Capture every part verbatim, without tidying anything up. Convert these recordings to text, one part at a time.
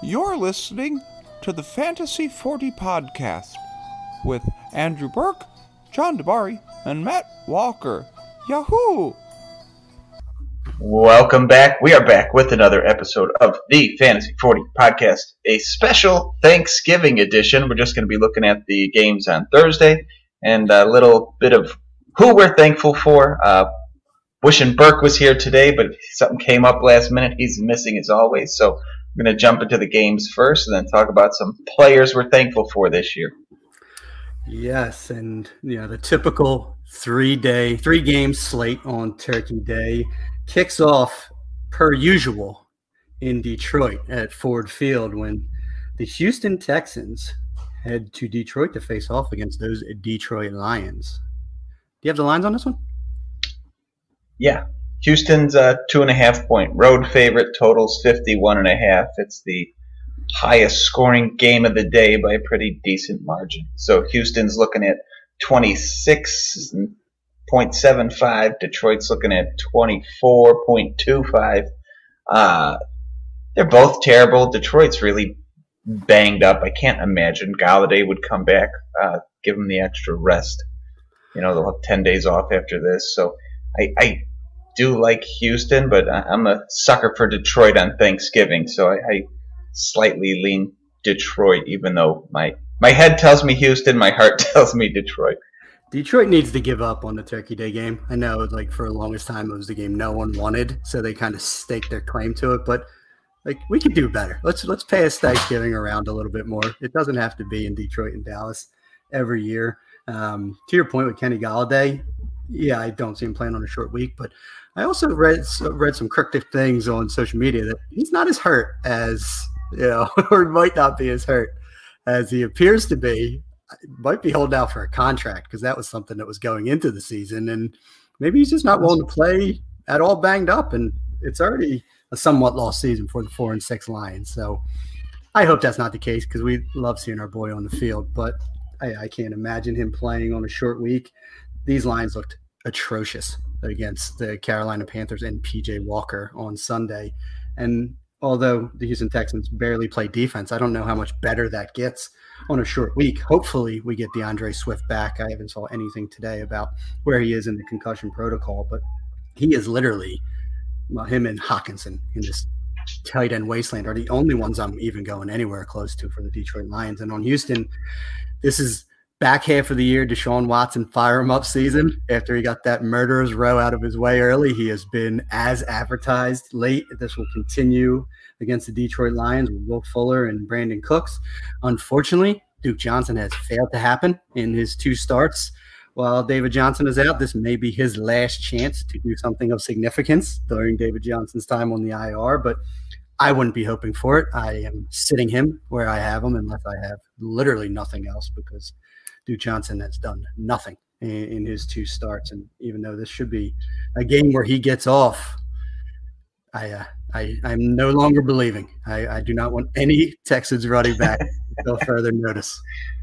You're listening to the Fantasy forty podcast with Andrew Burke, John DeBari, and Matt Walker. Yahoo! Welcome back. We are back with another episode of the Fantasy forty podcast, a special Thanksgiving edition. We're just going to be looking at the games on Thursday and a little bit of who we're thankful for. Uh, wishing Burke was here today, but something came up last minute. He's missing as always. So we're going to jump into the games first and then talk about some players we're thankful for this year. Yes, and you know the typical three-day, three-game slate on Turkey Day kicks off per usual in Detroit at Ford Field when the Houston Texans head to Detroit to face off against those Detroit Lions. Do you have the lines on this one? Yeah. Houston's a two and a half point road favorite, totals fifty-one and a half. It's the highest scoring game of the day by a pretty decent margin. So Houston's looking at twenty-six point seven five. Detroit's looking at twenty-four point two five. Uh, they're both terrible. Detroit's really banged up. I can't imagine Galladay would come back, uh, give them the extra rest. You know, they'll have ten days off after this. So I, I do like Houston, but I'm a sucker for Detroit on Thanksgiving. So I, I slightly lean Detroit, even though my, my head tells me Houston, my heart tells me Detroit. Detroit needs to give up on the Turkey Day game. I know, like, for the longest time, it was the game no one wanted, so they kind of staked their claim to it. But, like, we could do better. Let's let's pass Thanksgiving around a little bit more. It doesn't have to be in Detroit and Dallas every year. Um, to your point with Kenny Galladay, yeah, I don't see him playing on a short week, but I also read read some cryptic things on social media that he's not as hurt as, you know, or might not be as hurt as he appears to be. Might be holding out for a contract because that was something that was going into the season, and maybe he's just not willing to play at all banged up, and it's already a somewhat lost season for the four and six Lions. So I hope that's not the case because we love seeing our boy on the field, but I, I can't imagine him playing on a short week. These Lions looked atrocious against the Carolina Panthers and P J Walker on Sunday. And although the Houston Texans barely play defense, I don't know how much better that gets on a short week. Hopefully we get DeAndre Swift back. I haven't saw anything today about where he is in the concussion protocol, but he is literally, well, him and Hockenson in this tight end wasteland are the only ones I'm even going anywhere close to for the Detroit Lions. And on Houston, this is back half of the year, Deshaun Watson fire him up season. After he got that murderer's row out of his way early, he has been as advertised late. This will continue against the Detroit Lions with Will Fuller and Brandon Cooks. Unfortunately, Duke Johnson has failed to happen in his two starts. While David Johnson is out, this may be his last chance to do something of significance during David Johnson's time on the I R, but I wouldn't be hoping for it. I am sitting him where I have him unless I have literally nothing else because Duke Johnson has done nothing in, in his two starts. And even though this should be a game where he gets off, I, uh, I, I'm no longer believing. I, I do not want any Texans running back until further notice.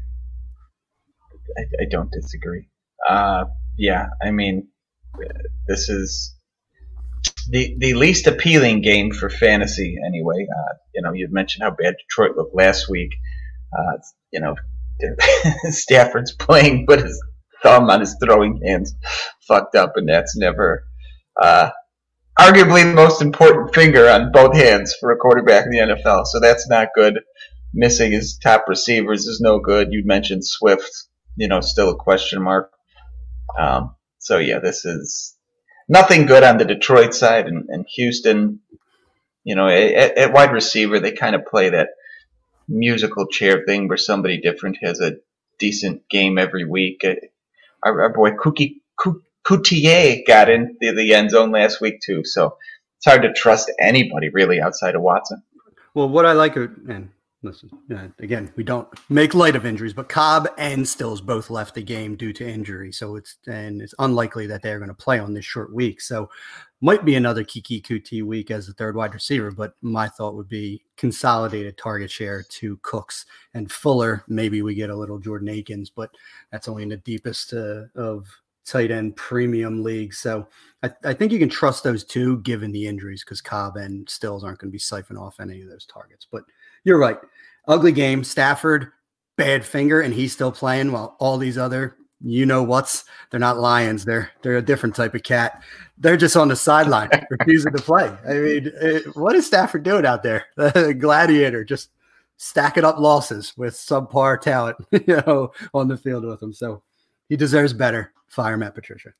I, I don't disagree. Uh, yeah, I mean, this is the the least appealing game for fantasy anyway. Uh, you know, you mentioned how bad Detroit looked last week. Uh, you know, Stafford's playing, but his thumb on his throwing hands fucked up, and that's never uh, arguably the most important finger on both hands for a quarterback in the N F L. So that's not good. Missing his top receivers is no good. You mentioned Swift, you know, still a question mark. Um, so yeah, this is nothing good on the Detroit side, and, and Houston, you know, at, at wide receiver, they kind of play that musical chair thing where somebody different has a decent game every week. Our, our boy Kuki, Coutier got in the, the end zone last week too, so it's hard to trust anybody really outside of Watson. Well, what I like, and listen, uh, again, we don't make light of injuries, but Cobb and Stills both left the game due to injury. So it's, and it's unlikely that they're going to play on this short week. So might be another Kiki Kuti week as the third wide receiver, but my thought would be consolidated target share to Cooks and Fuller. Maybe we get a little Jordan Akins, but that's only in the deepest uh, of tight end premium league. So I, I think you can trust those two given the injuries because Cobb and Stills aren't going to be siphoning off any of those targets. But you're right. Ugly game. Stafford, bad finger, and he's still playing while all these other you know what's they're not lions. They're they're a different type of cat. They're just on the sideline refusing to play. I mean, it, what is Stafford doing out there? The gladiator just stacking up losses with subpar talent, you know, on the field with him. So he deserves better. Fire Matt Patricia.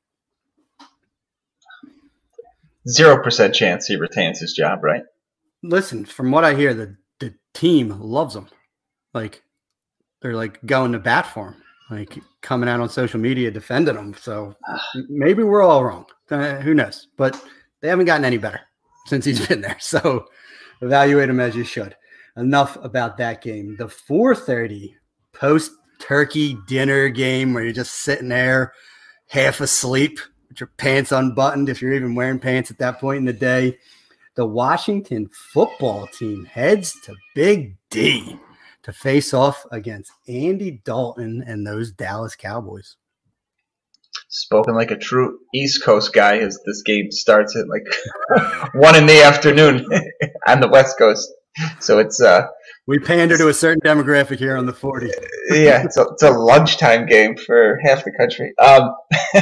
Zero percent chance he retains his job, right? Listen, from what I hear, the the team loves him. Like they're like going to bat for him. Like coming out on social media defending him. So maybe we're all wrong. Uh, who knows? But they haven't gotten any better since he's been there. So evaluate him as you should. Enough about that game. The four thirty post-turkey dinner game where you're just sitting there half asleep with your pants unbuttoned if you're even wearing pants at that point in the day. The Washington football team heads to Big D to face off against Andy Dalton and those Dallas Cowboys. Spoken like a true East Coast guy as this game starts at like one in the afternoon on the West Coast. So it's uh we pander to a certain demographic here on the forty. Yeah, it's a, it's a lunchtime game for half the country. Um,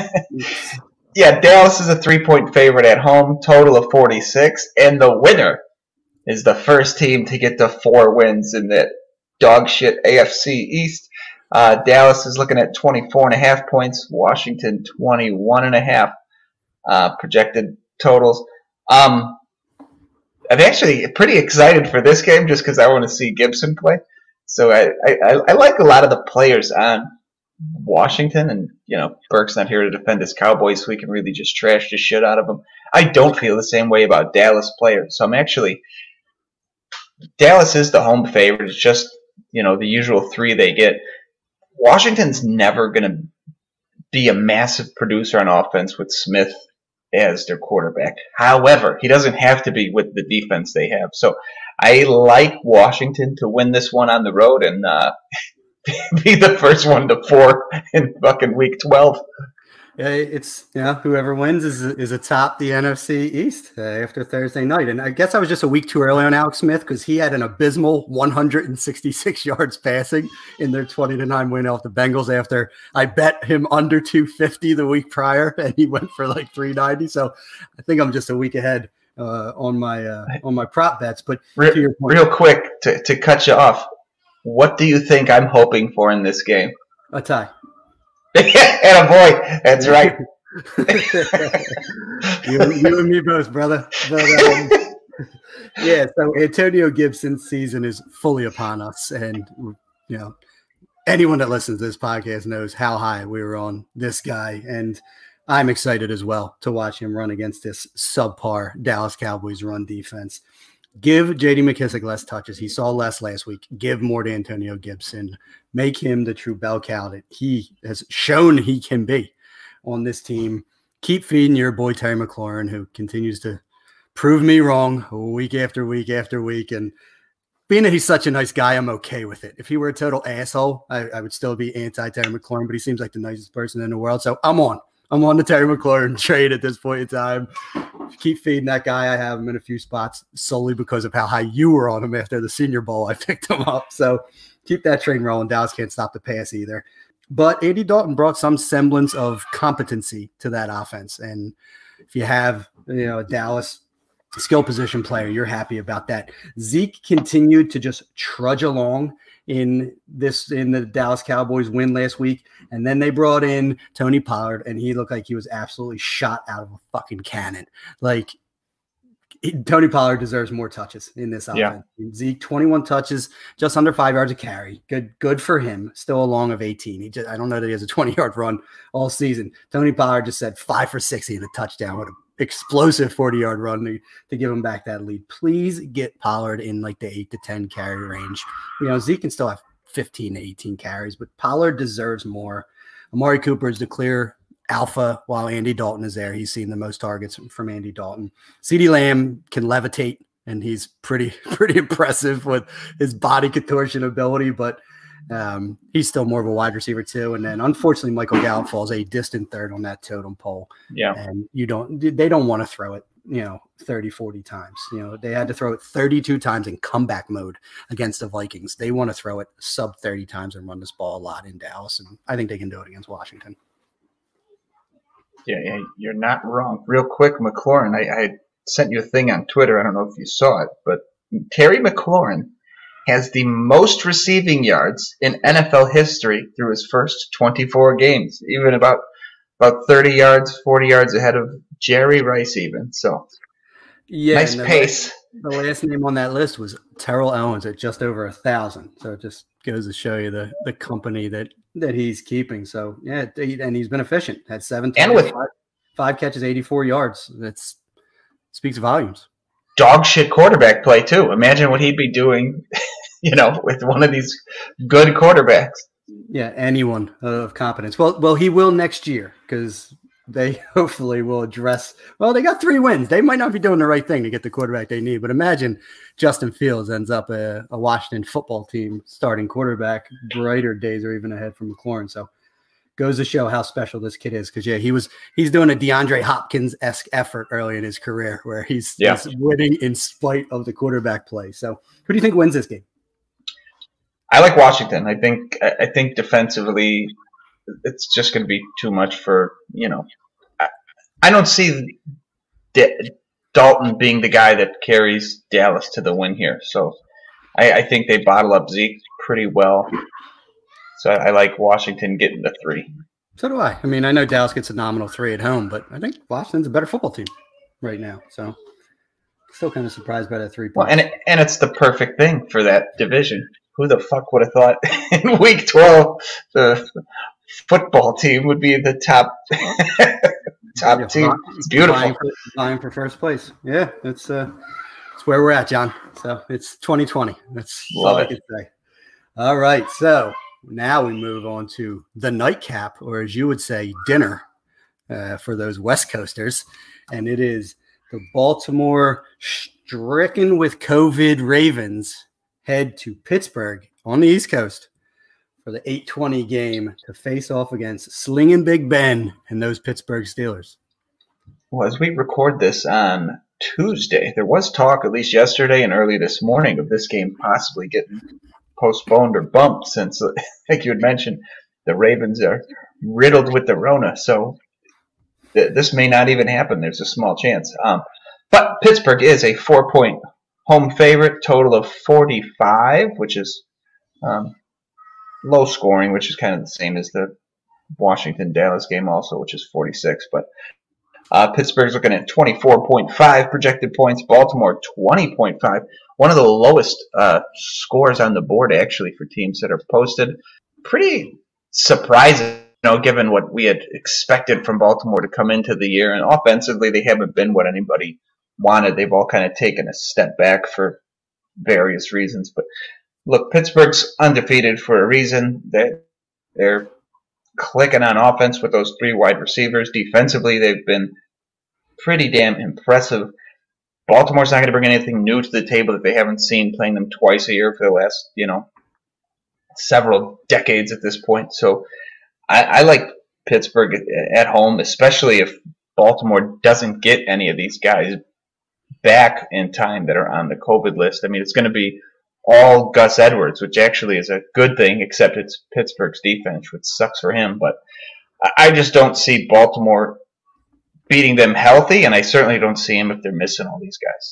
yeah, Dallas is a three-point favorite at home, total of forty-six, and the winner is the first team to get to four wins in that dog shit A F C East. Uh, Dallas is looking at twenty-four and a half points. Washington twenty-one and a half uh, projected totals. Um, I'm actually pretty excited for this game just because I want to see Gibson play. So I, I, I like a lot of the players on Washington, and you know Burke's not here to defend his Cowboys, so we can really just trash the shit out of them. I don't feel the same way about Dallas players, so I'm actually Dallas is the home favorite. It's just you know the usual three they get. Washington's never going to be a massive producer on offense with Smith as their quarterback. However, he doesn't have to be with the defense they have. So I like Washington to win this one on the road and uh, be the first one to four in fucking week twelve. Yeah, it's you know whoever wins is is atop the N F C East uh, after Thursday night, and I guess I was just a week too early on Alex Smith because he had an abysmal one hundred sixty-six yards passing in their twenty to nine win off the Bengals. After I bet him under two fifty the week prior, and he went for like three ninety. So I think I'm just a week ahead uh, on my uh, on my prop bets. But real, to your point, real quick to to cut you off, what do you think I'm hoping for in this game? a tie. And a boy, that's right. you, you and me both, brother. But, um, yeah, so Antonio Gibson's season is fully upon us, and you know, anyone that listens to this podcast knows how high we were on this guy, and I'm excited as well to watch him run against this subpar Dallas Cowboys run defense. Give J D McKissic less touches. He saw less last week. Give more to Antonio Gibson. Make him the true bell cow that he has shown he can be on this team. Keep feeding your boy Terry McLaurin, who continues to prove me wrong week after week after week. And being that he's such a nice guy, I'm okay with it. If he were a total asshole, I, I would still be anti-Terry McLaurin, but he seems like the nicest person in the world. So I'm on. I'm on the Terry McLaurin trade at this point in time. Keep feeding that guy. I have him in a few spots solely because of how high you were on him after the Senior Bowl. I picked him up. So keep that train rolling. Dallas can't stop the pass either. But Andy Dalton brought some semblance of competency to that offense. And if you have, you know, a Dallas skill position player, you're happy about that. Zeke continued to just trudge along in this in the Dallas Cowboys win last week, and then they brought in Tony Pollard, and he looked like he was absolutely shot out of a fucking cannon. Like he, Tony Pollard deserves more touches in this offense. Yeah. Zeke, twenty-one touches, just under five yards a carry. Good, good for him. Still a long of eighteen. He just I don't know that he has a twenty-yard run all season. Tony Pollard just said five for sixty in a touchdown. What a explosive forty-yard run to, to give him back that lead. Please get Pollard in like the eight to ten carry range. You know, Zeke can still have fifteen to eighteen carries, but Pollard deserves more. Amari Cooper is the clear alpha while Andy Dalton is there. He's seen the most targets from Andy Dalton. CeeDee Lamb can levitate, and he's pretty, pretty impressive with his body contortion ability, but Um, he's still more of a wide receiver too. And then unfortunately, Michael Gallup falls a distant third on that totem pole. Yeah. And you don't, they don't want to throw it, you know, thirty, forty times. You know, they had to throw it thirty-two times in comeback mode against the Vikings. They want to throw it sub thirty times and run this ball a lot in Dallas. And I think they can do it against Washington. Yeah, yeah, you're not wrong. Real quick, McLaurin, I, I sent you a thing on Twitter. I don't know if you saw it, but Terry McLaurin has the most receiving yards in N F L history through his first twenty-four games, even about about thirty yards, forty yards ahead of Jerry Rice even. So, yeah, nice the pace. Last, the last name on that list was Terrell Owens at just over a thousand. So it just goes to show you the, the company that, that he's keeping. So, yeah, and he's been efficient. Had seven and with five, five catches, eighty-four yards. That's speaks volumes. Dog shit quarterback play, too. Imagine what he'd be doing, you know, with one of these good quarterbacks. Yeah, anyone of competence. Well, well, he will next year because they hopefully will address. Well, they got three wins. They might not be doing the right thing to get the quarterback they need. But imagine Justin Fields ends up a, a Washington football team starting quarterback. Brighter days are even ahead for McLaurin. So goes to show how special this kid is. Because yeah, he was he's doing a DeAndre Hopkins-esque effort early in his career where he's, yeah. he's winning in spite of the quarterback play. So who do you think wins this game? I like Washington. I think I think defensively, it's just going to be too much for, you know. I, I don't see D- Dalton being the guy that carries Dallas to the win here. So I, I think they bottle up Zeke pretty well. So I, I like Washington getting the three. So do I. I mean, I know Dallas gets a nominal three at home, but I think Washington's a better football team right now. So still kind of surprised by that three points. Well, and it, and it's the perfect thing for that division. Who the fuck would have thought in week twelve the football team would be the top top yeah, team? It's beautiful. Vying for, vying for first place. Yeah, it's uh, it's where we're at, John. So it's twenty twenty. That's Love all it. I can say. All right, so now we move on to the nightcap, or as you would say, dinner uh, for those West Coasters, and it is the Baltimore stricken with COVID Ravens head to Pittsburgh on the East Coast for the eight twenty game to face off against Slingin' Big Ben and those Pittsburgh Steelers. Well, as we record this on Tuesday, there was talk, at least yesterday and early this morning, of this game possibly getting postponed or bumped since, like you had mentioned, the Ravens are riddled with the Rona. So th- this may not even happen. There's a small chance. Um, but Pittsburgh is a four-point home favorite, total of forty-five, which is um, low scoring, which is kind of the same as the Washington-Dallas game also, which is forty-six. But uh, Pittsburgh's looking at twenty-four point five projected points, Baltimore twenty point five. One of the lowest uh, scores on the board, actually, for teams that are posted. Pretty surprising, you know, given what we had expected from Baltimore to come into the year. And offensively, they haven't been what anybody wanted. They've all kind of taken a step back for various reasons. But look, Pittsburgh's undefeated for a reason. They, they're clicking on offense with those three wide receivers. Defensively, they've been pretty damn impressive. Baltimore's not going to bring anything new to the table that they haven't seen playing them twice a year for the last, you know, several decades at this point. So I, I like Pittsburgh at home, especially if Baltimore doesn't get any of these guys back in time that are on the COVID list. I mean, it's going to be all Gus Edwards, which actually is a good thing, except it's Pittsburgh's defense, which sucks for him. But I just don't see Baltimore beating them healthy, and I certainly don't see him if they're missing all these guys.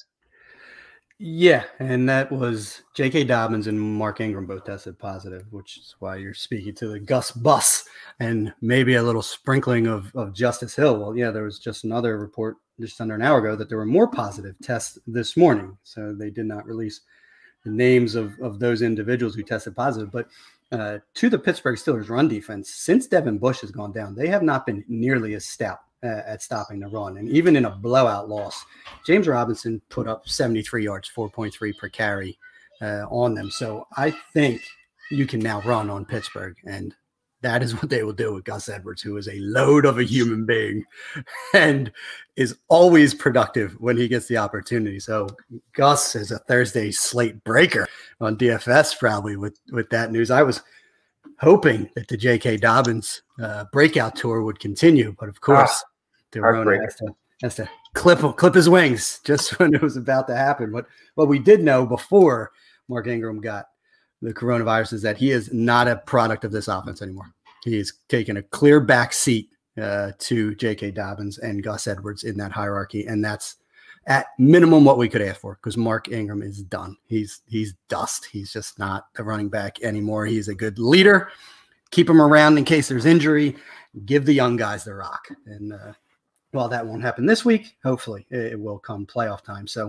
Yeah, and that was J K. Dobbins and Mark Ingram both tested positive, which is why you're speaking to the Gus bus and maybe a little sprinkling of, of Justice Hill. Well, yeah, there was just another report just under an hour ago that there were more positive tests this morning, so they did not release the names of, of those individuals who tested positive. But uh, to the Pittsburgh Steelers run defense, since Devin Bush has gone down, they have not been nearly as stout uh, at stopping the run. And even in a blowout loss, James Robinson put up seventy-three yards, four point three per carry uh, on them. So I think you can now run on Pittsburgh, and that is what they will do with Gus Edwards, who is a load of a human being and is always productive when he gets the opportunity. So Gus is a Thursday slate breaker on D F S probably with, with that news. I was hoping that the J K. Dobbins uh, breakout tour would continue, but of course, ah, the Rona has to, has to clip clip his wings just when it was about to happen. But what we did know before Mark Ingram got the coronavirus is that he is not a product of this offense anymore. He is taking a clear back seat uh, to J K. Dobbins and Gus Edwards in that hierarchy, and that's at minimum what we could ask for, because Mark Ingram is done. He's he's dust. He's just not a running back anymore. He's a good leader. Keep him around in case there's injury. Give the young guys the rock. And uh, while that won't happen this week, hopefully it will come playoff time. So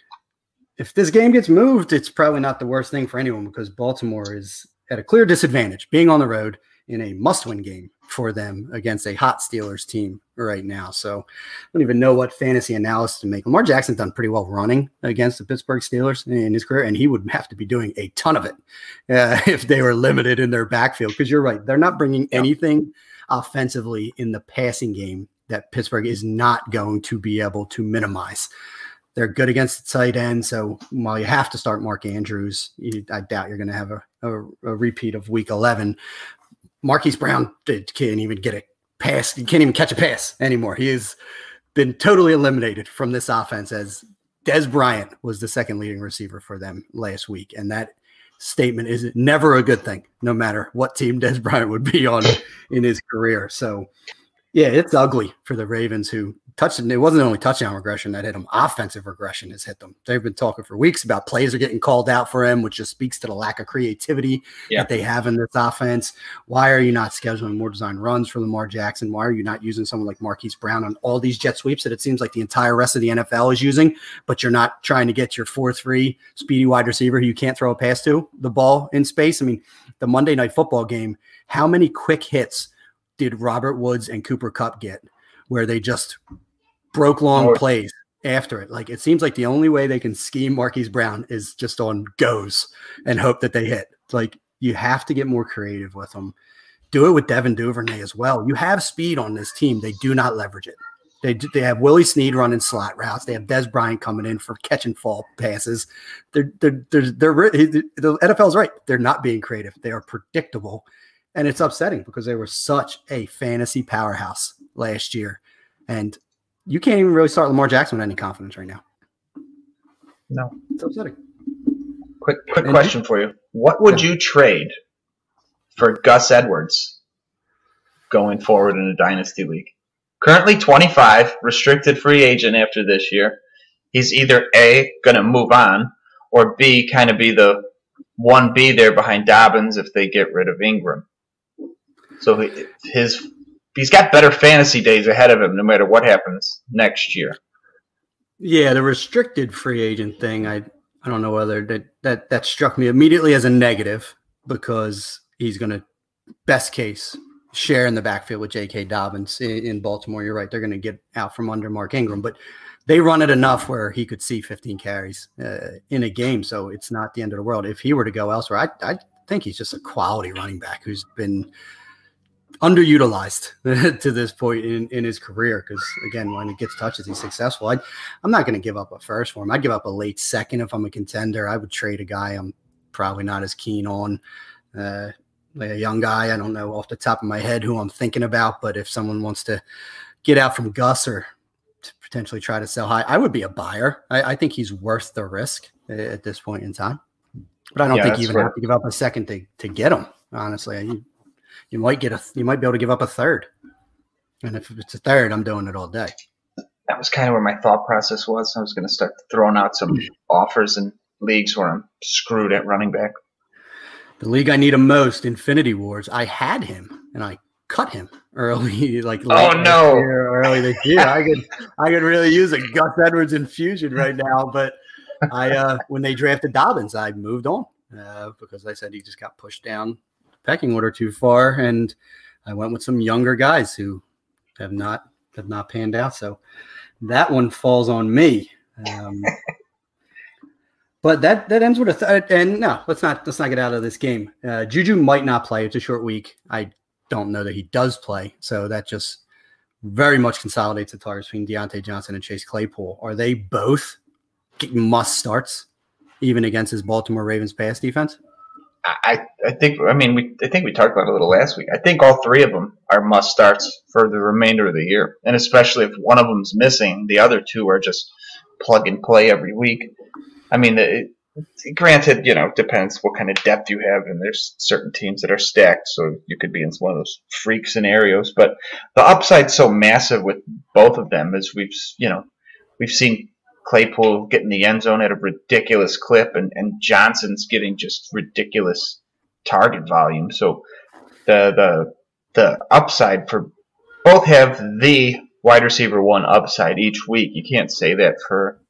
if this game gets moved, it's probably not the worst thing for anyone, because Baltimore is at a clear disadvantage being on the road in a must-win game for them against a hot Steelers team right now. So I don't even know what fantasy analysis to make. Lamar Jackson's done pretty well running against the Pittsburgh Steelers in his career, and he would have to be doing a ton of it uh, if they were limited in their backfield, because you're right. They're not bringing anything offensively in the passing game that Pittsburgh is not going to be able to minimize. They're good against the tight end, so while you have to start Mark Andrews, you, I doubt you're going to have a, a, a repeat of Week eleven. Marquise Brown can't even get a pass. He can't even catch a pass anymore. He has been totally eliminated from this offense, as Dez Bryant was the second leading receiver for them last week. And that statement is never a good thing, no matter what team Dez Bryant would be on in his career. So, yeah, it's ugly for the Ravens, who touched it. It wasn't only touchdown regression that hit them. Offensive regression has hit them. They've been talking for weeks about plays are getting called out for him, which just speaks to the lack of creativity yeah. that they have in this offense. Why are you not scheduling more design runs for Lamar Jackson? Why are you not using someone like Marquise Brown on all these jet sweeps that it seems like the entire rest of the N F L is using, but you're not trying to get your four three speedy wide receiver who you can't throw a pass to the ball in space? I mean, the Monday Night Football game, how many quick hits did Robert Woods and Cooper Kupp get where they just broke long plays after it? Like, it seems like the only way they can scheme Marquise Brown is just on goes and hope that they hit. Like, you have to get more creative with them. Do it with Devin Duvernay as well. You have speed on this team. They do not leverage it. They they have Willie Snead running slot routes. They have Dez Bryant coming in for catch and fall passes. They're, they're, they're, they're, the N F L is right. They're not being creative. They are predictable. And it's upsetting because they were such a fantasy powerhouse last year. And you can't even really start Lamar Jackson with any confidence right now. No. It's upsetting. Quick quick and question you, for you. What would yeah. you trade for Gus Edwards going forward in a dynasty league? Currently twenty-five, restricted free agent after this year. He's either A, going to move on, or B, kind of be the one B there behind Dobbins if they get rid of Ingram. So his he's got better fantasy days ahead of him no matter what happens next year. Yeah, the restricted free agent thing, I I don't know whether that that, that struck me immediately as a negative, because he's going to, best case, share in the backfield with J K. Dobbins in, in Baltimore. You're right, they're going to get out from under Mark Ingram, but they run it enough where he could see fifteen carries uh, in a game, so it's not the end of the world. If he were to go elsewhere, I, I think he's just a quality running back who's been underutilized to this point in, in his career, because, again, when he gets touches, he's successful. I, I'm not going to give up a first for him. I'd give up a late second if I'm a contender. I would trade a guy I'm probably not as keen on, uh, like a young guy. I don't know off the top of my head who I'm thinking about, but if someone wants to get out from Gus or to potentially try to sell high, I would be a buyer. I, I think he's worth the risk at this point in time. But I don't yeah, think you even right. have to give up a second to, to get him, honestly. You, you might get a you might be able to give up a third. And if it's a third, I'm doing it all day. That was kind of where my thought process was. I was going to start throwing out some offers in leagues where I'm screwed at running back. The league I need him most, Infinity Wars, I had him and I cut him early, like oh no, year, early this year. I could I could really use a Gus Edwards infusion right now, but I uh, when they drafted Dobbins, I moved on uh, because I said he just got pushed down the pecking order too far, and I went with some younger guys who have not have not panned out. So that one falls on me. Um, But that, that ends with a th- and no, let's not let's not get out of this game. Uh, Juju might not play. It's a short week. I don't know that he does play, so that just very much consolidates the targets between Deontay Johnson and Chase Claypool. Are they both must starts, even against his Baltimore Ravens pass defense? I, I think I mean we I think we talked about it a little last week. I think all three of them are must starts for the remainder of the year, and especially if one of them's missing, the other two are just plug and play every week. I mean, it, granted, you know, depends what kind of depth you have, and there's certain teams that are stacked, so you could be in one of those freak scenarios. But the upside's so massive with both of them, as we've you know we've seen Claypool get in the end zone at a ridiculous clip, and, and Johnson's getting just ridiculous target volume. So the the the upside for both have the wide receiver one upside each week. You can't say that for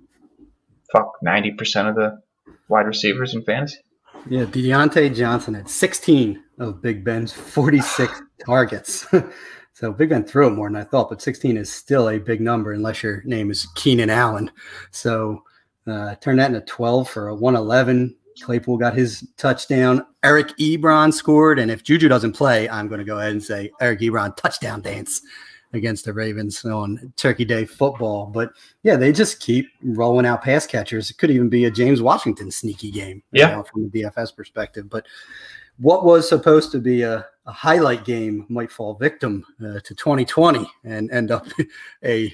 fuck ninety percent of the wide receivers in fantasy. Yeah, Deontay Johnson had sixteen of Big Ben's forty-six targets. So Big Ben threw it more than I thought, but sixteen is still a big number unless your name is Keenan Allen. So uh, turn that into twelve for a one eleven. Claypool got his touchdown. Eric Ebron scored, and if Juju doesn't play, I'm going to go ahead and say Eric Ebron touchdown dance against the Ravens on Turkey Day football. But yeah, they just keep rolling out pass catchers. It could even be a James Washington sneaky game, yeah, you know, from the D F S perspective. But what was supposed to be a, a highlight game might fall victim uh, to twenty twenty and end up a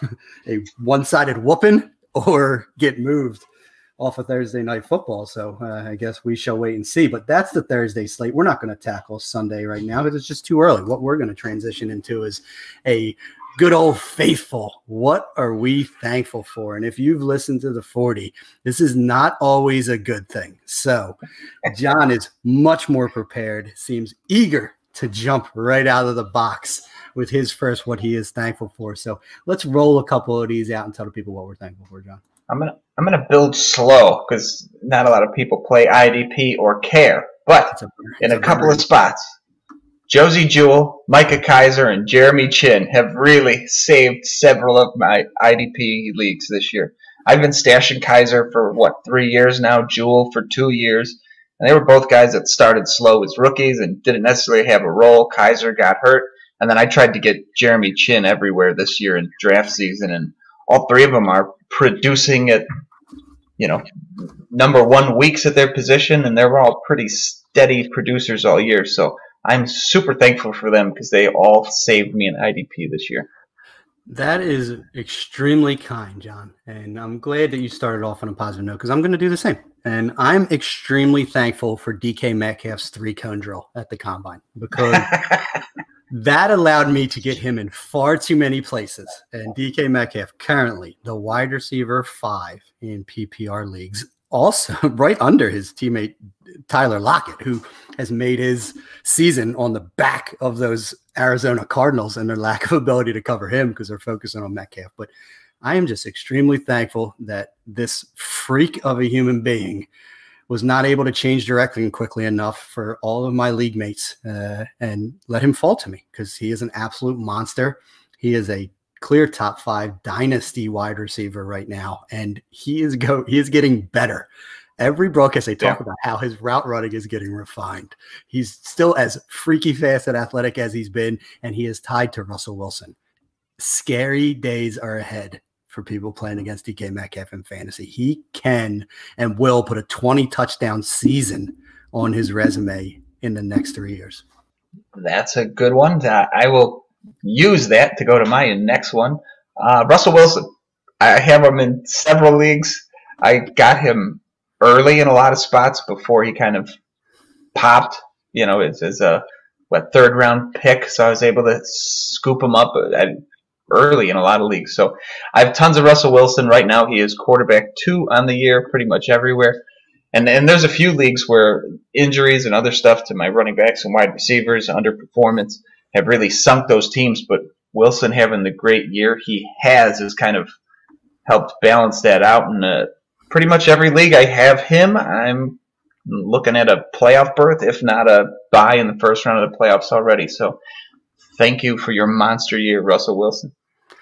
a one-sided whooping or get moved off of Thursday Night Football. So uh, I guess we shall wait and see. But that's the Thursday slate. We're not going to tackle Sunday right now because it's just too early. What we're going to transition into is a good old faithful. What are we thankful for? And if you've listened to the forty, this is not always a good thing. So John is much more prepared, seems eager to jump right out of the box with his first what he is thankful for. So let's roll a couple of these out and tell the people what we're thankful for, John. I'm gonna I'm gonna build slow because not a lot of people play I D P or care, but a, in a, a couple of spots, Josie Jewell, Micah Kaiser, and Jeremy Chin have really saved several of my I D P leagues this year. I've been stashing Kaiser for what three years now, Jewell for two years, and they were both guys that started slow as rookies and didn't necessarily have a role. Kaiser got hurt, and then I tried to get Jeremy Chin everywhere this year in draft season, and all three of them are producing at, you know, number one weeks at their position, and they're all pretty steady producers all year. So I'm super thankful for them because they all saved me in I D P this year. That is extremely kind, John. And I'm glad that you started off on a positive note because I'm going to do the same. And I'm extremely thankful for D K Metcalf's three-cone drill at the Combine because that allowed me to get him in far too many places. And D K Metcalf, currently the wide receiver five in P P R leagues, also right under his teammate Tyler Lockett, who has made his season on the back of those Arizona Cardinals and their lack of ability to cover him because they're focusing on Metcalf. But I am just extremely thankful that this freak of a human being was not able to change directly quickly enough for all of my league mates uh, and let him fall to me because he is an absolute monster. He is a clear top five dynasty wide receiver right now, and he is go he is getting better. Every broadcast they talk yeah. about how his route running is getting refined. He's still as freaky fast and athletic as he's been, and he is tied to Russell Wilson. Scary days are ahead for people playing against D K Metcalf in fantasy. He can and will put a twenty touchdown season on his resume in the next three years. That's a good one. Uh, I will use that to go to my next one. Uh, Russell Wilson. I have him in several leagues. I got him early in a lot of spots before he kind of popped, you know, as, as a what third round pick. So I was able to scoop him up at, early in a lot of leagues. So I have tons of Russell Wilson right now. He is quarterback two on the year pretty much everywhere. And and there's a few leagues where injuries and other stuff to my running backs and wide receivers, underperformance, have really sunk those teams. But Wilson having the great year he has has kind of helped balance that out. And uh, pretty much every league I have him, I'm looking at a playoff berth, if not a bye in the first round of the playoffs already. So thank you for your monster year, Russell Wilson.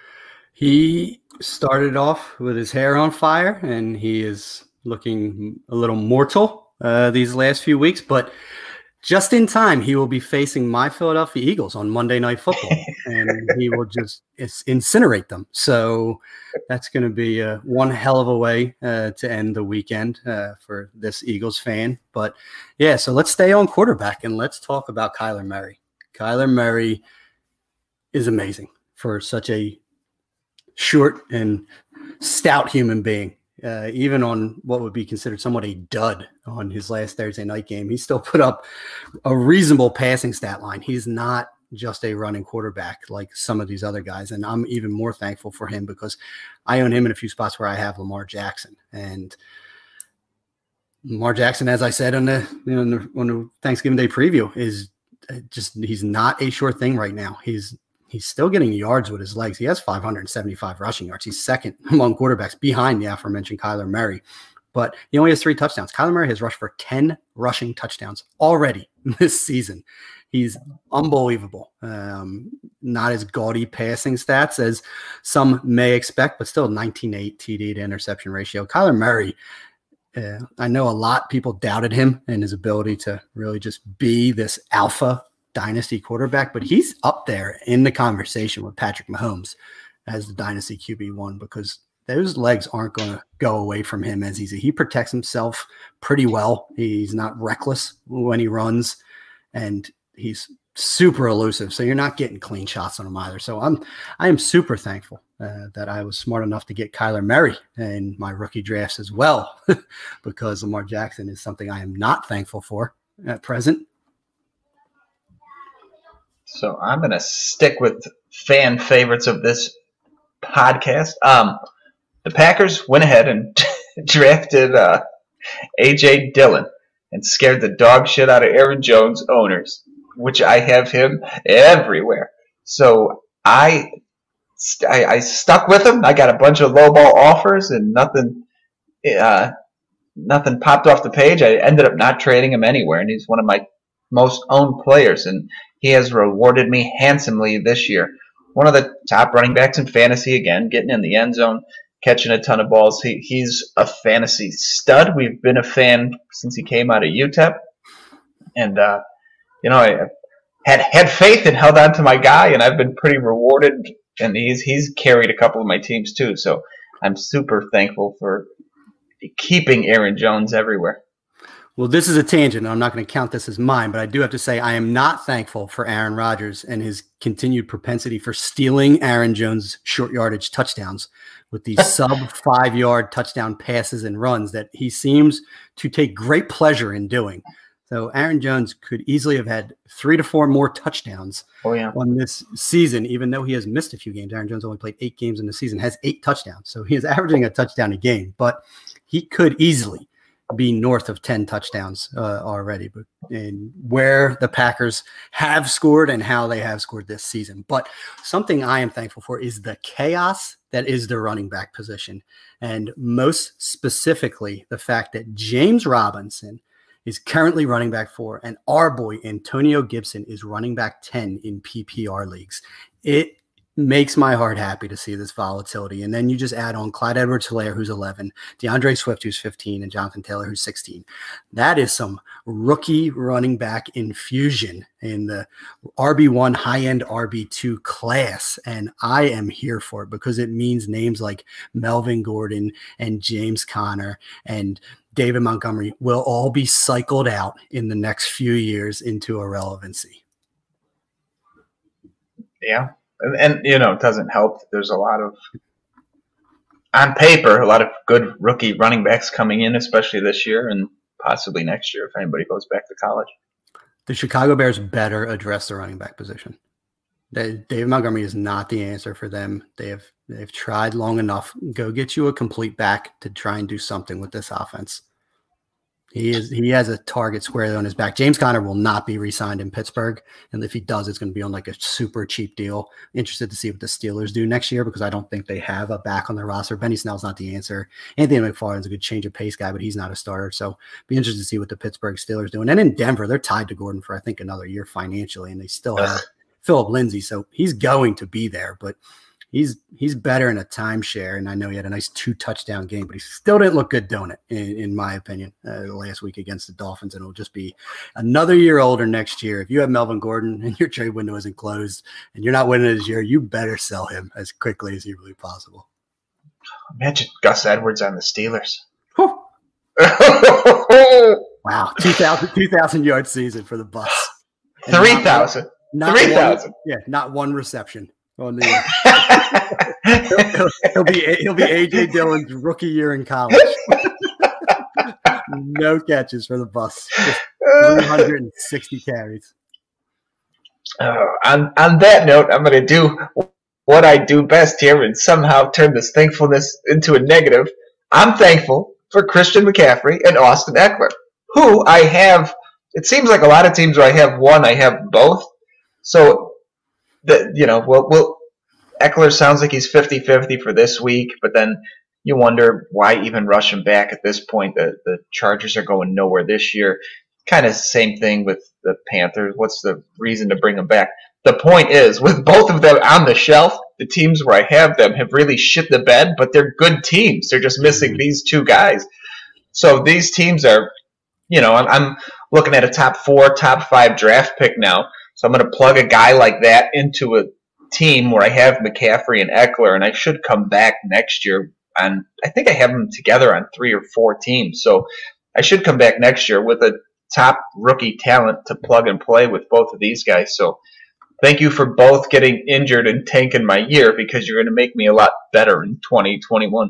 He started off with his hair on fire, and he is looking a little mortal uh, these last few weeks. But Just in time, he will be facing my Philadelphia Eagles on Monday Night Football, and he will just incinerate them. So that's going to be uh, one hell of a way uh, to end the weekend uh, for this Eagles fan. But, yeah, so let's stay on quarterback, and let's talk about Kyler Murray. Kyler Murray is amazing for such a short and stout human being. Uh, even on what would be considered somewhat a dud on his last Thursday night game, he still put up a reasonable passing stat line. He's not just a running quarterback like some of these other guys. And I'm even more thankful for him because I own him in a few spots where I have Lamar Jackson. And Lamar Jackson, as I said on the, you know, on the, on the Thanksgiving Day preview, is just, he's not a sure thing right now. He's He's still getting yards with his legs. He has five hundred seventy-five rushing yards. He's second among quarterbacks behind the aforementioned Kyler Murray. But he only has three touchdowns. Kyler Murray has rushed for ten rushing touchdowns already this season. He's unbelievable. Um, not as gaudy passing stats as some may expect, but still nineteen eight T D to interception ratio. Kyler Murray, uh, I know a lot of people doubted him and his ability to really just be this alpha dynasty quarterback, but he's up there in the conversation with Patrick Mahomes as the dynasty Q B one because those legs aren't going to go away from him as easy. He protects himself pretty well. He's not reckless when he runs, and he's super elusive. So you're not getting clean shots on him either. So I'm I am super thankful uh, that I was smart enough to get Kyler Murray in my rookie drafts as well, because Lamar Jackson is something I am not thankful for at present. So I'm going to stick with fan favorites of this podcast. Um, the Packers went ahead and drafted uh, A J Dillon and scared the dog shit out of Aaron Jones owners, which I have him everywhere. So I, I, I stuck with him. I got a bunch of lowball offers and nothing, uh, nothing popped off the page. I ended up not trading him anywhere, and he's one of my most owned players, and he has rewarded me handsomely this year. One of the top running backs in fantasy, again, getting in the end zone, catching a ton of balls. He, he's a fantasy stud. We've been a fan since he came out of U T E P. And, uh, you know, I had had faith and held on to my guy, and I've been pretty rewarded. And he's, he's carried a couple of my teams, too. So I'm super thankful for keeping Aaron Jones everywhere. Well, this is a tangent. I'm not going to count this as mine, but I do have to say I am not thankful for Aaron Rodgers and his continued propensity for stealing Aaron Jones' short yardage touchdowns with these sub five yard touchdown passes and runs that he seems to take great pleasure in doing. So Aaron Jones could easily have had three to four more touchdowns oh, yeah. on this season, even though he has missed a few games. Aaron Jones only played eight games in the season, has eight touchdowns. So he is averaging a touchdown a game, but he could easily be north of ten touchdowns uh, already, but in where the Packers have scored and how they have scored this season. But something I am thankful for is the chaos that is the running back position. And most specifically, the fact that James Robinson is currently running back four and our boy Antonio Gibson is running back ten in P P R leagues. It makes my heart happy to see this volatility. And then you just add on Clyde Edwards-Helaire, who's eleven, DeAndre Swift, who's fifteen, and Jonathan Taylor, who's sixteen. That is some rookie running back infusion in the R B one, high-end R B two class. And I am here for it because it means names like Melvin Gordon and James Conner and David Montgomery will all be cycled out in the next few years into irrelevancy. Yeah. And, and, you know, it doesn't help. There's a lot of, on paper, a lot of good rookie running backs coming in, especially this year and possibly next year if anybody goes back to college. The Chicago Bears better address the running back position. They, David Montgomery is not the answer for them. They have they've tried long enough. Go get you a complete back to try and do something with this offense. He is he has a target squarely on his back. James Conner will not be re-signed in Pittsburgh, and if he does, it's going to be on like a super cheap deal. Interested to see what the Steelers do next year because I don't think they have a back on their roster. Benny Snell's not the answer. Anthony McFarland's a good change of pace guy, but he's not a starter. So be interested to see what the Pittsburgh Steelers do. And then in Denver, they're tied to Gordon for I think another year financially, and they still have Philip Lindsay, so he's going to be there. But he's he's better in a timeshare. And I know he had a nice two touchdown game, but he still didn't look good doing it, in, in my opinion, uh, last week against the Dolphins. And it'll just be another year older next year. If you have Melvin Gordon and your trade window isn't closed and you're not winning this year, you better sell him as quickly as humanly possible. Imagine Gus Edwards on the Steelers. Wow, two thousand, two thousand yard season for the Bucs. three thousand. three thousand. Yeah, not one reception on the he'll, he'll, he'll be he'll be A J Dillon's rookie year in college. No catches for the Bucs. Just three hundred sixty carries. Oh, on on that note, I'm going to do what I do best here and somehow turn this thankfulness into a negative. I'm thankful for Christian McCaffrey and Austin Eckler, who I have. It seems like a lot of teams where I have one, I have both. So, the, you know, well, well, Eckler sounds like he's fifty-fifty for this week, but then you wonder why even rush him back at this point. The, the Chargers are going nowhere this year. Kind of same thing with the Panthers. What's the reason to bring him back? The point is, with both of them on the shelf, the teams where I have them have really shit the bed, but they're good teams. They're just missing these two guys. So these teams are, you know, I'm, I'm looking at a top four, top five draft pick now. So I'm going to plug a guy like that into a team where I have McCaffrey and Eckler, and I should come back next year. And I think I have them together on three or four teams. So I should come back next year with a top rookie talent to plug and play with both of these guys. So thank you for both getting injured and tanking my year, because you're going to make me a lot better in twenty twenty-one.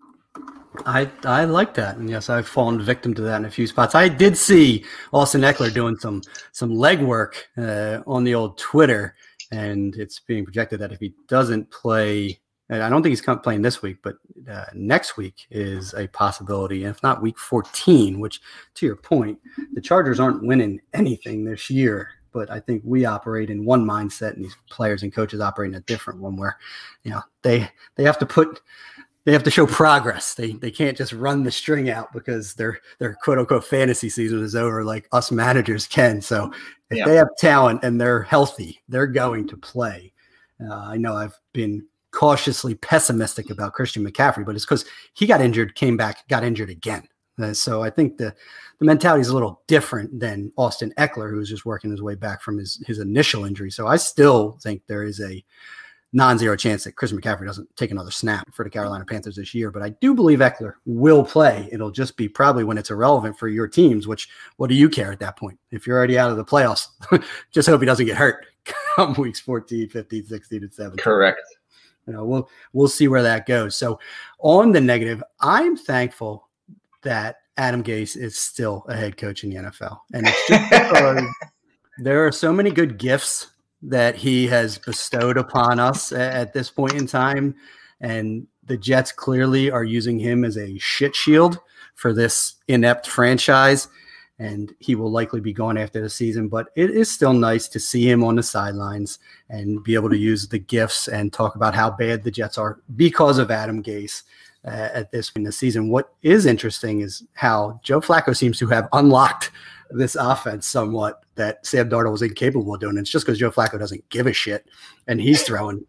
I I like that, and yes, I've fallen victim to that in a few spots. I did see Austin Eckler doing some some legwork uh, on the old Twitter, and it's being projected that if he doesn't play, and I don't think he's playing this week, but uh, next week is a possibility, and if not week fourteen, which, to your point, the Chargers aren't winning anything this year. But I think we operate in one mindset, and these players and coaches operate in a different one, where, you know, they they have to put they have to show progress. They they can't just run the string out because their their quote unquote fantasy season is over, like us managers can. So if yeah. they have talent and they're healthy, they're going to play. Uh, I know I've been cautiously pessimistic about Christian McCaffrey, but it's because he got injured, came back, got injured again. Uh, so I think the the mentality is a little different than Austin Eckler, who's just working his way back from his, his initial injury. So I still think there is a non-zero chance that Chris McCaffrey doesn't take another snap for the Carolina Panthers this year. But I do believe Eckler will play. It'll just be probably when it's irrelevant for your teams, which, what do you care at that point? If you're already out of the playoffs, just hope he doesn't get hurt come weeks fourteen, fifteen, sixteen, and seventeen. Correct. You know, we'll, we'll see where that goes. So on the negative, I'm thankful that Adam Gase is still a head coach in the N F L. And it's just because there are so many good gifts that he has bestowed upon us at this point in time. And the Jets clearly are using him as a shit shield for this inept franchise. And he will likely be gone after the season. But it is still nice to see him on the sidelines and be able to use the gifts and talk about how bad the Jets are because of Adam Gase. Uh, at this point in the season. What is interesting is how Joe Flacco seems to have unlocked this offense somewhat that Sam Darnold was incapable of doing. It's just because Joe Flacco doesn't give a shit, and he's throwing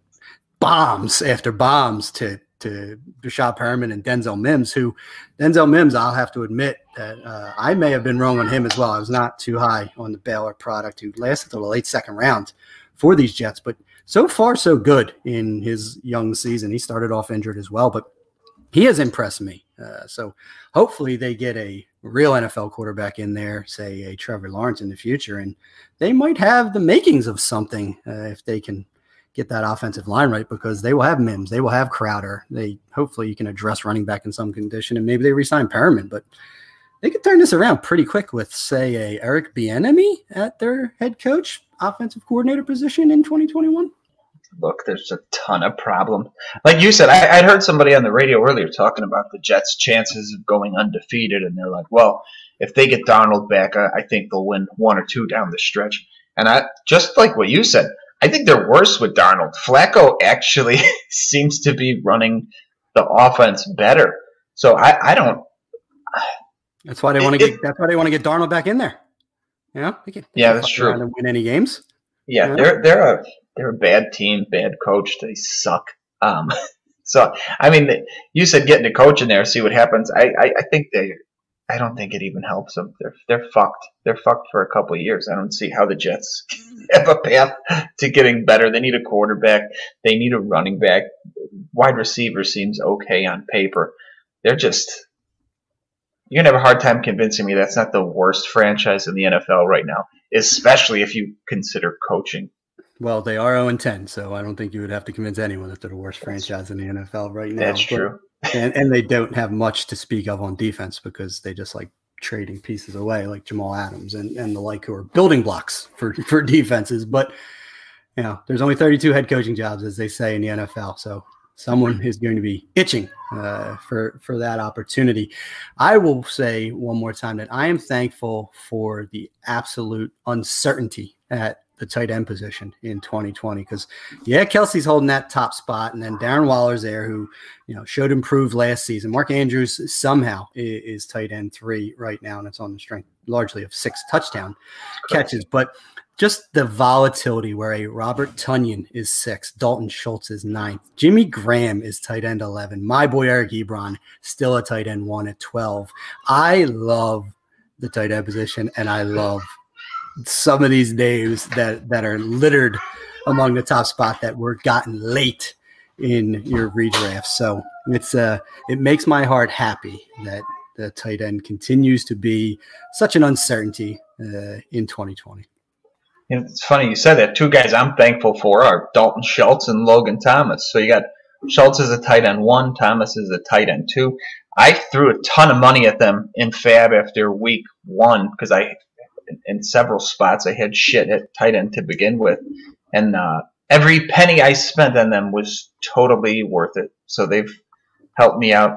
bombs after bombs to to Rashad Perriman and Denzel Mims, who Denzel Mims, I'll have to admit that uh, I may have been wrong on him as well. I was not too high on the Baylor product, who lasted till the late second round for these Jets, but so far so good in his young season. He started off injured as well, but he has impressed me. Uh, so hopefully they get a real N F L quarterback in there, say a Trevor Lawrence in the future, and they might have the makings of something uh, if they can get that offensive line right, because they will have Mims, they will have Crowder. They hopefully you can address running back in some condition, and maybe they re-sign Perriman, but they could turn this around pretty quick with, say, a Eric Bieniemy at their head coach, offensive coordinator position in twenty twenty-one. Look, there's a ton of problem. Like you said, I, I'd heard somebody on the radio earlier talking about the Jets' chances of going undefeated, and they're like, well, if they get Darnold back, I, I think they'll win one or two down the stretch. And I just like what you said, I think they're worse with Darnold. Flacco actually seems to be running the offense better. So I, I don't. That's why they want to get. That's why they want to get Darnold back in there. Yeah, they can, they yeah, that's true. And win any games? Yeah, yeah, they're they're a they're a bad team, bad coach. They suck. Um, so, I mean, you said getting a coach in there, see what happens. I, I, I think they, I don't think it even helps them. They're they're fucked. They're fucked for a couple of years. I don't see how the Jets have a path to getting better. They need a quarterback. They need a running back. Wide receiver seems okay on paper. They're just. You're going to have a hard time convincing me that's not the worst franchise in the N F L right now, especially if you consider coaching. Well, they are oh and ten, so I don't think you would have to convince anyone that they're the worst franchise in the N F L right now. That's but, true. and, and they don't have much to speak of on defense because they just like trading pieces away like Jamal Adams and, and the like who are building blocks for, for defenses. But, you know, there's only thirty-two head coaching jobs, as they say in the N F L, so someone is going to be itching uh, for, for that opportunity. I will say one more time that I am thankful for the absolute uncertainty at the tight end position in twenty twenty because, yeah, Kelsey's holding that top spot, and then Darren Waller's there who, you know, showed improved last season. Mark Andrews somehow is, is tight end three right now, and it's on the strength largely of six touchdown catches. But just the volatility where a Robert Tonyan is six, Dalton Schultz is ninth, Jimmy Graham is tight end eleven, my boy Eric Ebron still a tight end one at twelve. I love the tight end position, and I love some of these names that, that are littered among the top spot that were gotten late in your redraft. So it's uh, it makes my heart happy that the tight end continues to be such an uncertainty uh, in twenty twenty. It's funny you said that. Two guys I'm thankful for are Dalton Schultz and Logan Thomas. So you got Schultz is a tight end one, Thomas is a tight end two. I threw a ton of money at them in Fab after week one because I, in several spots, I had shit at tight end to begin with, and uh, every penny I spent on them was totally worth it. So they've helped me out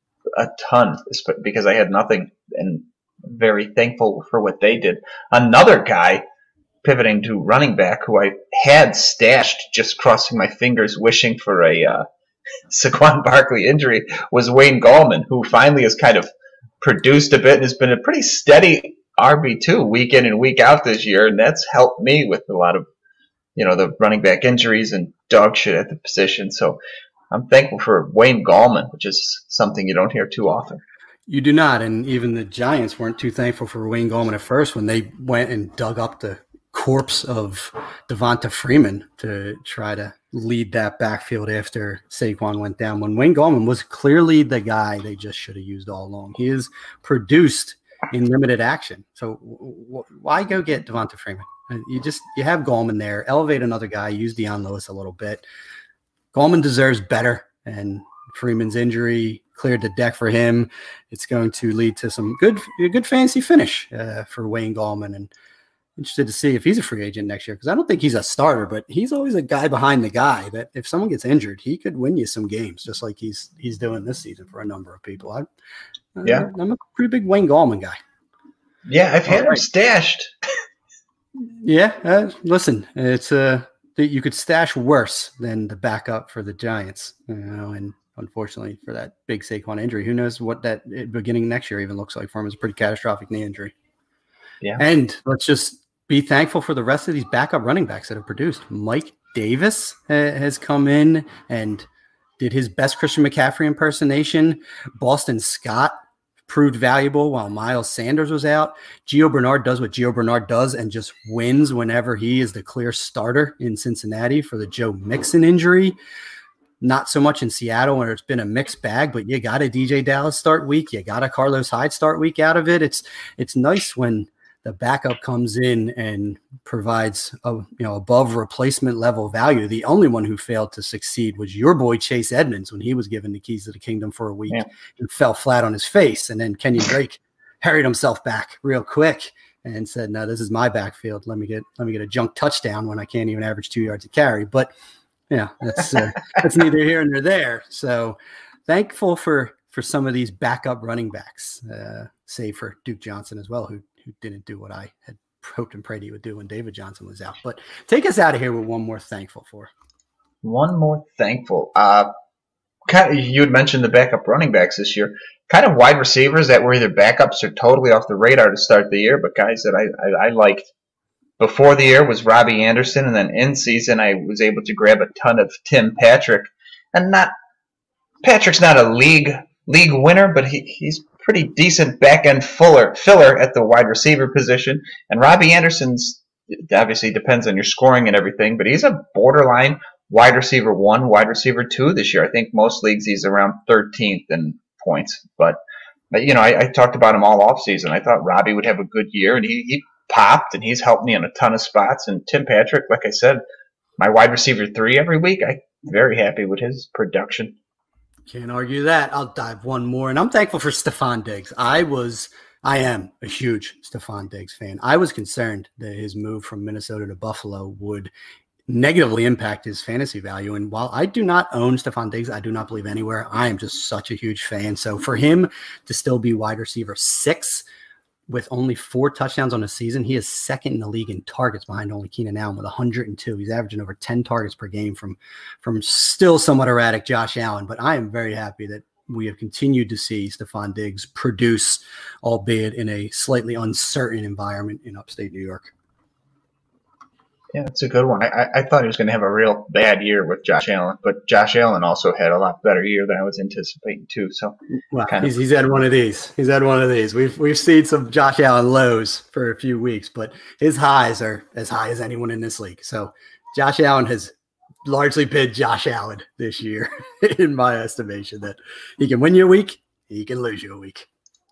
a ton because I had nothing, and very thankful for what they did. Another guy. Pivoting to running back, who I had stashed, just crossing my fingers, wishing for a uh, Saquon Barkley injury, was Wayne Gallman, who finally has kind of produced a bit and has been a pretty steady R B two week in and week out this year, and that's helped me with a lot of, you know, the running back injuries and dog shit at the position. So I'm thankful for Wayne Gallman, which is something you don't hear too often. You do not, and even the Giants weren't too thankful for Wayne Gallman at first when they went and dug up the corpse of Devonta Freeman to try to lead that backfield after Saquon went down, when Wayne Gallman was clearly the guy they just should have used all along. He is produced in limited action. So w- why go get Devonta Freeman? You just, you have Gallman there, elevate another guy, use Dion Lewis a little bit. Gallman deserves better, and Freeman's injury cleared the deck for him. It's going to lead to some good, a good fantasy finish uh, for Wayne Gallman, and interested to see if he's a free agent next year, because I don't think he's a starter, but he's always a guy behind the guy that if someone gets injured, he could win you some games, just like he's he's doing this season for a number of people. I, yeah, I'm a pretty big Wayne Gallman guy. Yeah, I've had All him right. stashed. Yeah, uh, listen, it's uh, you could stash worse than the backup for the Giants, you know, and unfortunately for that big Saquon injury, who knows what that beginning next year even looks like for him. It's a pretty catastrophic knee injury. Yeah, and let's just be thankful for the rest of these backup running backs that have produced. Mike Davis uh, has come in and did his best Christian McCaffrey impersonation. Boston Scott proved valuable while Miles Sanders was out. Gio Bernard does what Gio Bernard does and just wins whenever he is the clear starter in Cincinnati for the Joe Mixon injury. Not so much in Seattle where it's been a mixed bag, but you got a D J Dallas start week. You got a Carlos Hyde start week out of it. It's it's nice when the backup comes in and provides a, you know, above replacement level value. The only one who failed to succeed was your boy Chase Edmonds when he was given the keys to the kingdom for a week yeah. and fell flat on his face. And then Kenyon Drake hurried himself back real quick and said, no, this is my backfield. Let me get, let me get a junk touchdown when I can't even average two yards a carry. But yeah, that's, uh, that's neither here nor there. So thankful for, for some of these backup running backs, uh, save for Duke Johnson as well, who, who didn't do what I had hoped and prayed he would do when David Johnson was out. But take us out of here with one more thankful for. One more thankful. Uh, kind of, you had mentioned the backup running backs this year. Kind of wide receivers that were either backups or totally off the radar to start the year, but guys that I, I, I liked before the year was Robbie Anderson, and then in season I was able to grab a ton of Tim Patrick. and not Patrick's not a league league winner, but he, he's pretty decent back end filler filler at the wide receiver position. And Robbie Anderson's obviously depends on your scoring and everything, but he's a borderline wide receiver one, wide receiver two this year. I think most leagues he's around thirteenth in points. But, you know, I, I talked about him all offseason. I thought Robbie would have a good year, and he, he popped, and he's helped me in a ton of spots. And Tim Patrick, like I said, my wide receiver three every week, I'm very happy with his production. Can't argue that. I'll dive one more, and I'm thankful for Stephon Diggs. I was, I am a huge Stephon Diggs fan. I was concerned that his move from Minnesota to Buffalo would negatively impact his fantasy value. And while I do not own Stephon Diggs, I do not believe anywhere. I am just such a huge fan. So for him to still be wide receiver six with only four touchdowns on the season, he is second in the league in targets behind only Keenan Allen with one hundred two. He's averaging over ten targets per game from, from still somewhat erratic Josh Allen. But I am very happy that we have continued to see Stephon Diggs produce, albeit in a slightly uncertain environment in upstate New York. Yeah, it's a good one. I, I thought he was going to have a real bad year with Josh Allen, but Josh Allen also had a lot better year than I was anticipating too. So, well, kind he's, of. he's had one of these. He's had one of these. We've we've seen some Josh Allen lows for a few weeks, but his highs are as high as anyone in this league. So, Josh Allen has largely been Josh Allen this year, in my estimation. That he can win you a week, he can lose you a week.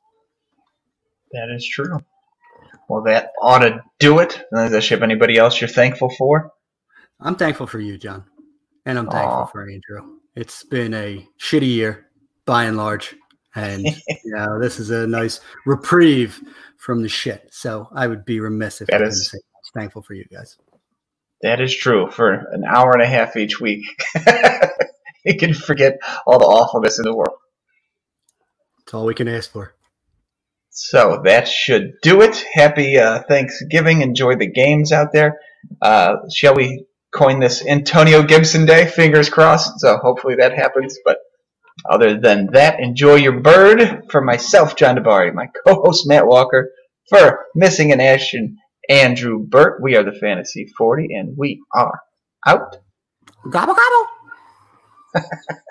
That is true. Well, that ought to do it. Does that ship anybody else you're thankful for? I'm thankful for you, John. And I'm thankful Aww. for Andrew. It's been a shitty year, by and large. And, you know, this is a nice reprieve from the shit. So I would be remiss if that I is, didn't say I was thankful for you guys. That is true. For an hour and a half each week, you can forget all the awfulness in the world. That's all we can ask for. So that should do it. Happy uh, Thanksgiving. Enjoy the games out there. Uh, shall we coin this Antonio Gibson Day? Fingers crossed. So hopefully that happens. But other than that, enjoy your bird. For myself, John DeBari, my co-host Matt Walker, for Missing in Action, Andrew Burt. We are the Fantasy forty, and we are out. Gobble, gobble.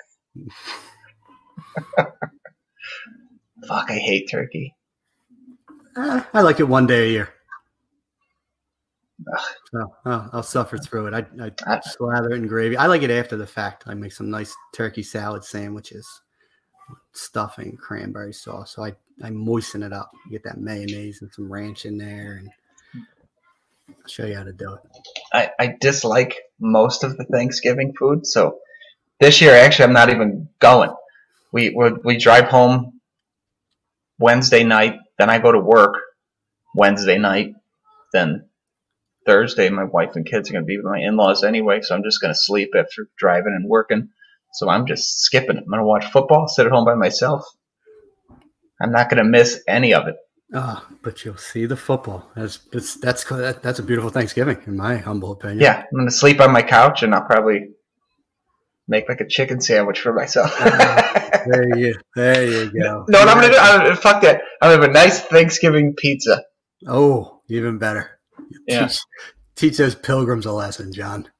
Fuck, I hate turkey. Uh, I like it one day a year. So oh, I'll suffer through it. I, I slather it in gravy. I like it after the fact. I make some nice turkey salad sandwiches, stuffing, cranberry sauce. So I, I moisten it up, get that mayonnaise and some ranch in there, and I'll show you how to do it. I, I dislike most of the Thanksgiving food, so this year actually I'm not even going. We we we drive home Wednesday night. Then I go to work Wednesday night. Then Thursday, my wife and kids are going to be with my in-laws anyway, so I'm just going to sleep after driving and working. So I'm just skipping it. I'm going to watch football, sit at home by myself. I'm not going to miss any of it. Ah, oh, but you'll see the football. That's that's that's that, that's a beautiful Thanksgiving, in my humble opinion. Yeah, I'm going to sleep on my couch, and I'll probably make like a chicken sandwich for myself. uh, there you, there you go. No, what I'm gonna do? I'm gonna, fuck that. I'm gonna have a nice Thanksgiving pizza. Oh, even better. Yeah. Teach, teach those pilgrims a lesson, John.